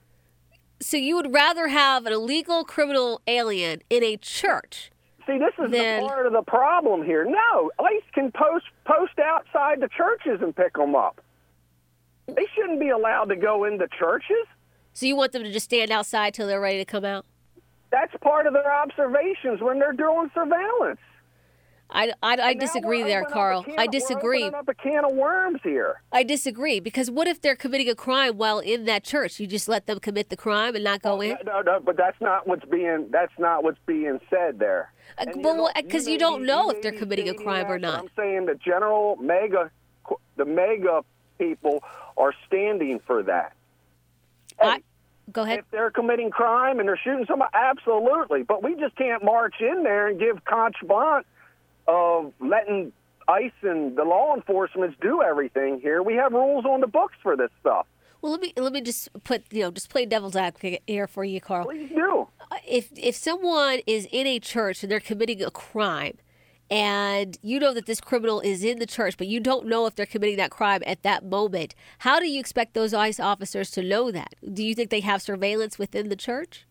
So you would rather have an illegal criminal alien in a church? See, this is then, the part of the problem here. No, ICE can post post outside the churches and pick them up. They shouldn't be allowed to go into churches. So you want them to just stand outside till they're ready to come out? That's part of their observations when they're doing surveillance. I, I, I disagree there, Carl. Can, I disagree. We're opening up a can of worms here. I disagree, because what if they're committing a crime while in that church? You just let them commit the crime and not go oh, in? No, no, but that's not what's being that's not what's being said there. Uh, well, because you, you don't be, know if they're committing a crime or not. I'm saying the general mega, the mega people are standing for that. Hey, I, go ahead. If they're committing crime and they're shooting somebody, absolutely. But we just can't march in there and give carte blanche of letting ICE and the law enforcement do everything here. We have rules on the books for this stuff. Well, let me let me just put, you know, just play devil's advocate here for you, Carl. Please do. If if someone is in a church and they're committing a crime, and you know that this criminal is in the church, but you don't know if they're committing that crime at that moment, how do you expect those ICE officers to know that? Do you think they have surveillance within the church?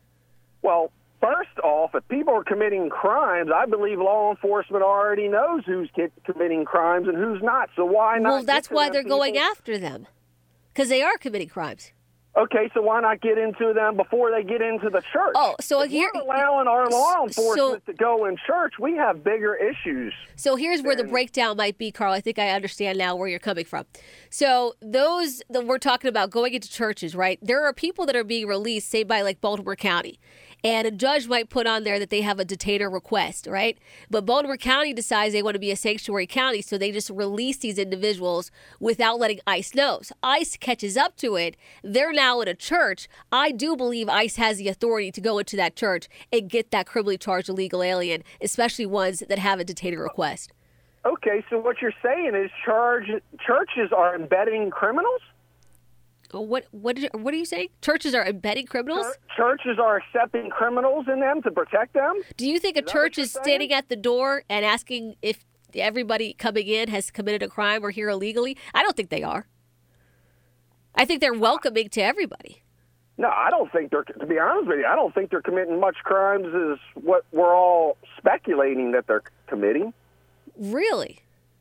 Well, first off, if people are committing crimes, I believe law enforcement already knows who's committing crimes and who's not. So why not? Well, that's why they're people? going after them, because they are committing crimes. Okay, so why not get into them before they get into the church? Oh, so if here, we're allowing our law enforcement so, to go in church, we have bigger issues. So here's where the breakdown might be, Carl. I think I understand now where you're coming from. So those that we're talking about going into churches, right? There are people that are being released, say by like Baltimore County, And a judge might put on there that they have a detainer request, right? But Baltimore County decides they want to be a sanctuary county, so they just release these individuals without letting ICE know. So ICE catches up to it. They're now in a church. I do believe ICE has the authority to go into that church and get that criminally charged illegal alien, especially ones that have a detainer request. Okay, so what you're saying is charge, churches are embedding criminals? What what what are you saying? Churches are embedding criminals? Churches are accepting criminals in them to protect them? Do you think a church is standing at the door and asking if everybody coming in has committed a crime or here illegally? I don't think they are. I think they're welcoming to everybody. No, I don't think they're, to be honest with you, I don't think they're committing much crimes as what we're all speculating that they're committing. Really?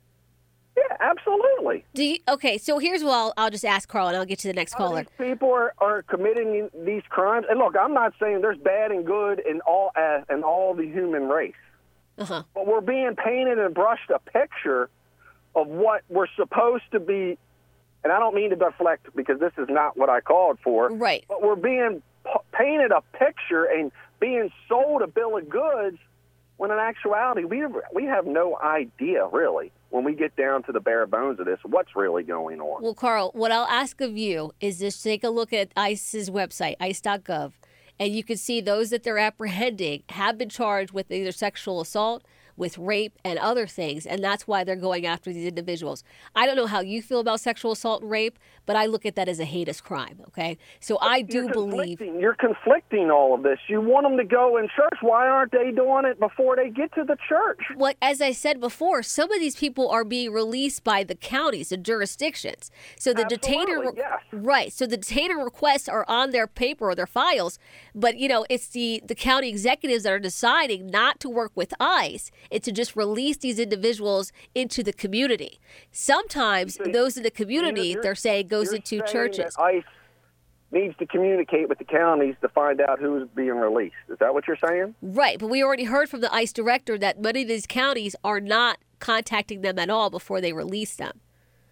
Yeah, absolutely. Do you, okay, so here's what I'll, I'll just ask Carl, and I'll get to the next caller. These people are, are committing these crimes. And look, I'm not saying there's bad and good in all uh, in all the human race. Uh-huh. But we're being painted and brushed a picture of what we're supposed to be. And I don't mean to deflect because this is not what I called for. Right. But we're being p- painted a picture and being sold a bill of goods when in actuality we we have no idea, really, when we get down to the bare bones of this, what's really going on. Well, Carl, what I'll ask of you is just take a look at ICE's website, ice dot gov, and you can see those that they're apprehending have been charged with either sexual assault, with rape, and other things, and that's why they're going after these individuals. I don't know how you feel about sexual assault and rape, but I look at that as a heinous crime, okay? So I do you're believe... You're conflicting all of this. You want them to go in church. Why aren't they doing it before they get to the church? Well, as I said before, some of these people are being released by the counties, the jurisdictions. So the detainer... Re- yes. Right. So the detainer requests are on their paper or their files, but, you know, it's the, the county executives that are deciding not to work with ICE. It's to just release these individuals into the community. Sometimes see, those in the community, you're, they're saying, goes you're into saying churches. That ICE needs to communicate with the counties to find out who's being released. Is that what you're saying? Right, but we already heard from the ICE director that many of these counties are not contacting them at all before they release them.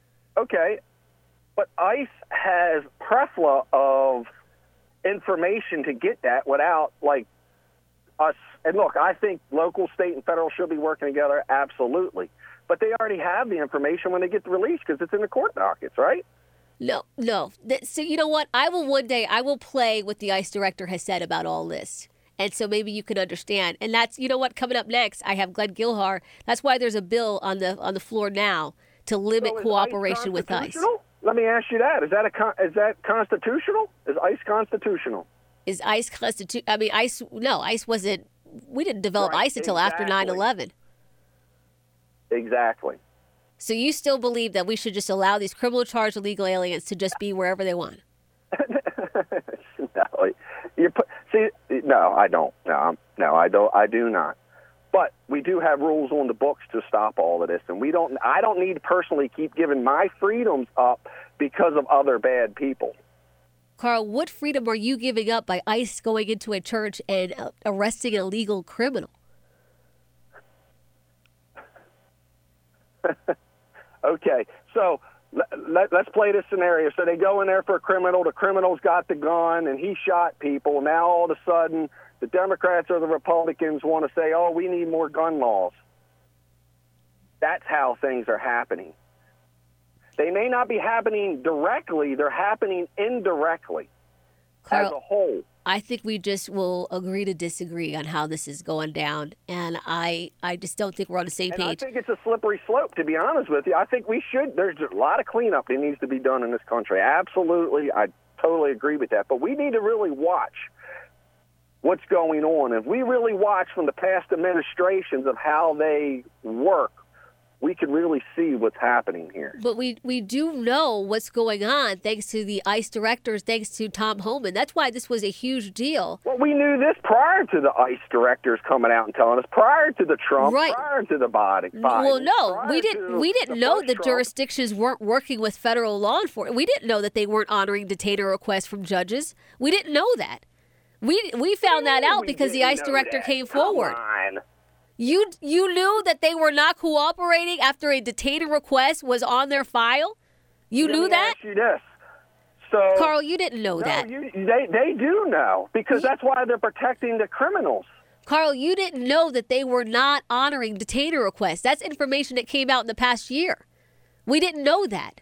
Okay, but ICE has plethora of information to get that without, like, us. And look, I think local, state, and federal should be working together, absolutely. But they already have the information when they get the release because it's in the court dockets, right? No, no. So you know what? I will one day, I will play what the ICE director has said about all this. And so maybe you can understand. And that's, you know what, coming up next, I have Glenn Gilhar. That's why there's a bill on the on the floor now to limit So is cooperation ICE with ICE. Let me ask you that. Is that a con- is that constitutional? Is ICE constitutional? Is ICE constitu- I mean, ICE, no, ICE wasn't, we didn't develop Right, ICE until exactly. after nine eleven. Exactly. So you still believe that we should just allow these criminal charged illegal aliens to just be wherever they want? no, you put, see, no, I don't. No, I'm, no, I don't. I do not. But we do have rules on the books to stop all of this, and we don't. I don't need to personally keep giving my freedoms up because of other bad people. Carl, what freedom are you giving up by ICE going into a church and uh, arresting an illegal criminal? Okay, so let, let, let's play this scenario. So they go in there for a criminal. The criminal's got the gun, and he shot people. Now all of a sudden, the Democrats or the Republicans want to say, oh, we need more gun laws. That's how things are happening. They may not be happening directly. They're happening indirectly Carl, as a whole. I think we just will agree to disagree on how this is going down. And I, I just don't think we're on the same And I page. think it's a slippery slope, to be honest with you. I think we should. There's a lot of cleanup that needs to be done in this country. Absolutely. I totally agree with that. But we need to really watch what's going on. If we really watch from the past administrations of how they work, we can really see what's happening here. But we, we do know what's going on thanks to the ICE directors, thanks to Tom Homan. That's why this was a huge deal. Well, we knew this prior to the ICE directors coming out and telling us, prior to the Trump, Right. prior to the Biden. Well, no, prior we didn't. to We didn't the know first the Trump. jurisdictions weren't working with federal law enforcement. We didn't know that they weren't honoring detainer requests from judges. We didn't know that. We we found that out We because the didn't ICE know director that. came Come forward. on. You you knew that they were not cooperating after a detainer request was on their file? You Let knew me that? ask you this. So, Carl, you didn't know no, that. You, they, they do know, because that's why they're protecting the criminals. Carl, you didn't know that they were not honoring detainer requests. That's information that came out in the past year. We didn't know that.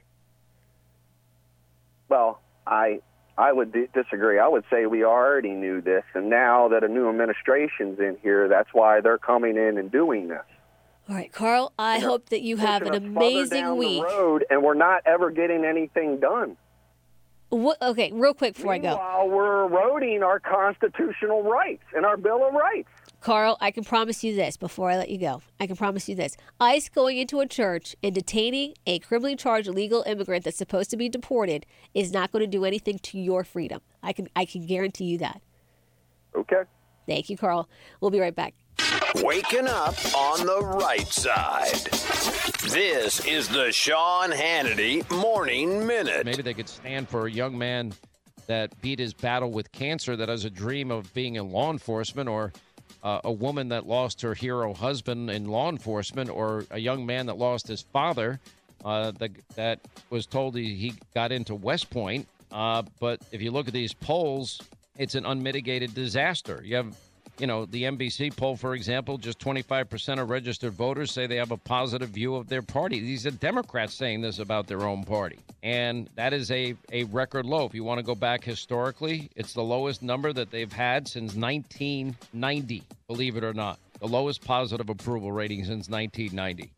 Well, I I would d- disagree. I would say we already knew this, and now that a new administration's in here, that's why they're coming in and doing this. All right, Carl, I They're hope that you have an pushing us farther amazing down week. The road, and we're not ever getting anything done. What, okay, real quick before I go. Meanwhile, we're eroding our constitutional rights and our Bill of Rights. Carl, I can promise you this before I let you go. I can promise you this. ICE going into a church and detaining a criminally charged illegal immigrant that's supposed to be deported is not going to do anything to your freedom. I can I can guarantee you that. Okay. Thank you, Carl. We'll be right back. Waking up on the right side. This is the Sean Hannity Morning Minute. Maybe they could stand for a young man that beat his battle with cancer that has a dream of being in law enforcement, or uh, a woman that lost her hero husband in law enforcement, or a young man that lost his father uh, that, that was told he, he got into West Point. Uh, but if you look at these polls, it's an unmitigated disaster. You have, you know, the N B C poll, for example, just twenty-five percent of registered voters say they have a positive view of their party. These are Democrats saying this about their own party. And that is a, a record low. If you want to go back historically, it's the lowest number that they've had since nineteen ninety, believe it or not. The lowest positive approval rating since nineteen ninety.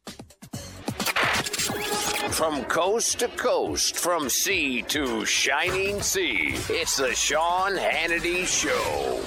From coast to coast, from sea to shining sea, it's the Sean Hannity Show.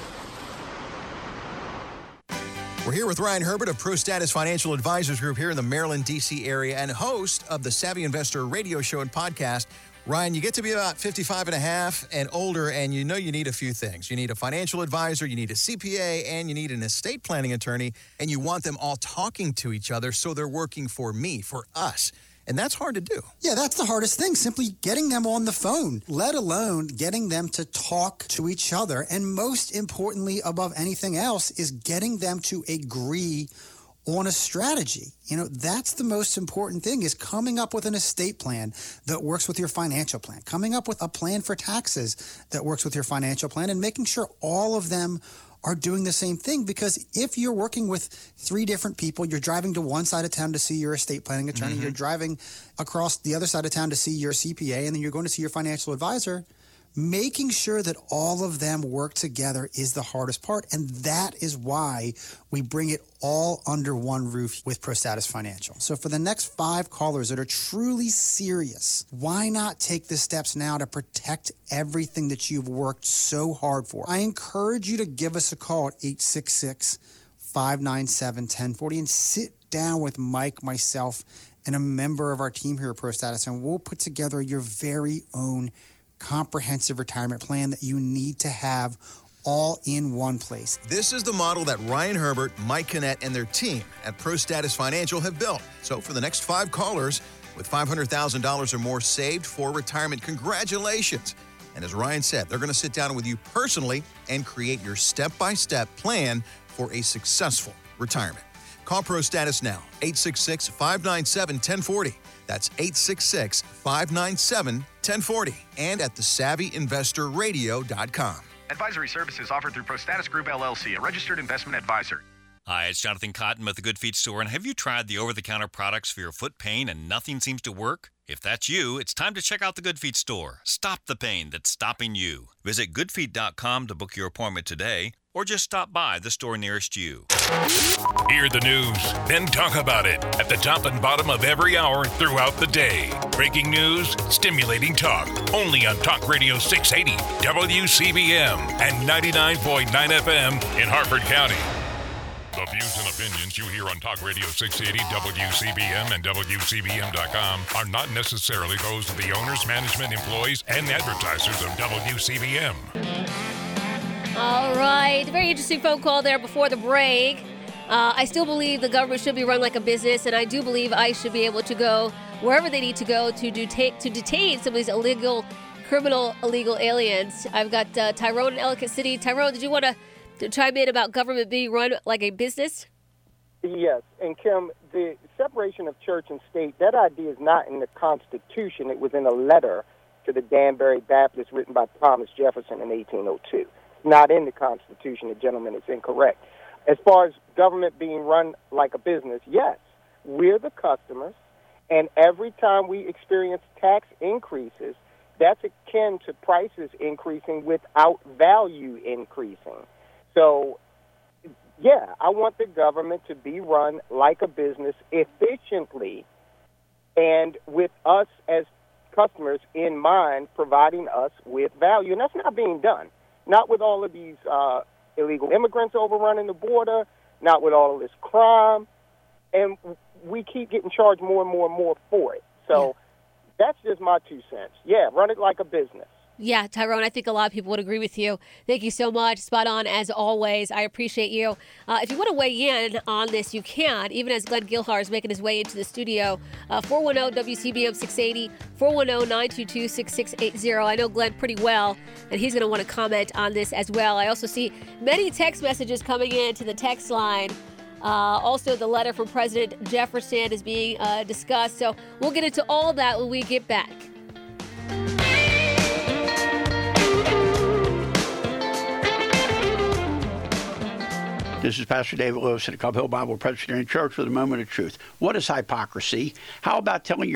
We're here with Ryan Herbert of Pro Status Financial Advisors Group here in the Maryland, D C area, and host of the Savvy Investor radio show and podcast. Ryan, you get to be about fifty-five and a half and older, and you know you need a few things. You need a financial advisor, you need a C P A, and you need an estate planning attorney, and you want them all talking to each other so they're working for me, for us. And that's hard to do. Yeah, that's the hardest thing, simply getting them on the phone, let alone getting them to talk to each other. And most importantly, above anything else, is getting them to agree on a strategy. You know, that's the most important thing, is coming up with an estate plan that works with your financial plan, coming up with a plan for taxes that works with your financial plan, and making sure all of them are doing the same thing. Because if you're working with three different people, you're driving to one side of town to see your estate planning attorney, mm-hmm. you're driving across the other side of town to see your C P A, and then you're going to see your financial advisor, making sure that all of them work together is the hardest part. And that is why we bring it all under one roof with ProStatus Financial. So for the next five callers that are truly serious, why not take the steps now to protect everything that you've worked so hard for? I encourage you to give us a call at eight six six, five nine seven, one zero four zero and sit down with Mike, myself, and a member of our team here at ProStatus, and we'll put together your very own comprehensive retirement plan that you need to have all in one place. This is the model that Ryan Herbert, Mike Kinnett, and their team at ProStatus Financial have built. So for the next five callers with five hundred thousand dollars or more saved for retirement, congratulations. And as Ryan said, they're going to sit down with you personally and create your step-by-step plan for a successful retirement. Call ProStatus now, eight six six, five nine seven, one zero four zero. That's eight six six, five nine seven, one zero four zero. And at the savvy investor radio dot com. Advisory services offered through ProStatus Group, L L C, a registered investment advisor. Hi, it's Jonathan Cotton with the Good Feet Store, and have you tried the over-the-counter products for your foot pain and nothing seems to work? If that's you, it's time to check out the Good Feet Store. Stop the pain that's stopping you. Visit good feet dot com to book your appointment today, or just stop by the store nearest you. Hear the news, then talk about it at the top and bottom of every hour throughout the day. Breaking news, stimulating talk, only on Talk Radio six eighty, W C B M, and ninety-nine point nine F M in Harford County. The views and opinions you hear on Talk Radio six eighty, W C B M, and W C B M dot com are not necessarily those of the owners, management, employees, and advertisers of W C B M. All right. Very interesting phone call there before the break. Uh, I still believe the government should be run like a business, and I do believe ICE should be able to go wherever they need to go to, detain, to detain some of these illegal, criminal, illegal aliens. I've got uh, Tyrone in Ellicott City. Tyrone, did you want to, to chime in about government being run like a business? Yes. And, Kim, the separation of church and state, that idea is not in the Constitution. It was in a letter to the Danbury Baptist written by Thomas Jefferson in eighteen oh two. Not in the Constitution. The gentleman is incorrect. As far as government being run like a business, yes, we're the customers, and every time we experience tax increases, that's akin to prices increasing without value increasing. So, yeah, I want the government to be run like a business efficiently and with us as customers in mind, providing us with value. And that's not being done. Not with all of these uh, illegal immigrants overrunning the border, not with all of this crime. And we keep getting charged more and more and more for it. So yeah. That's just my two cents. Yeah, run it like a business. Yeah, Tyrone, I think a lot of people would agree with you. Thank you so much. Spot on, as always. I appreciate you. Uh, if you want to weigh in on this, you can, even as Glenn Gilhar is making his way into the studio. Uh, four one zero W C B M six eighty, four one zero, nine two two, six six eight zero. I know Glenn pretty well, and he's going to want to comment on this as well. I also see many text messages coming in to the text line. Uh, also, the letter from President Jefferson is being uh, discussed. So we'll get into all that when we get back. This is Pastor David Lewis at the Cobb Hill Bible Presbyterian Church with a moment of truth. What is hypocrisy? How about telling your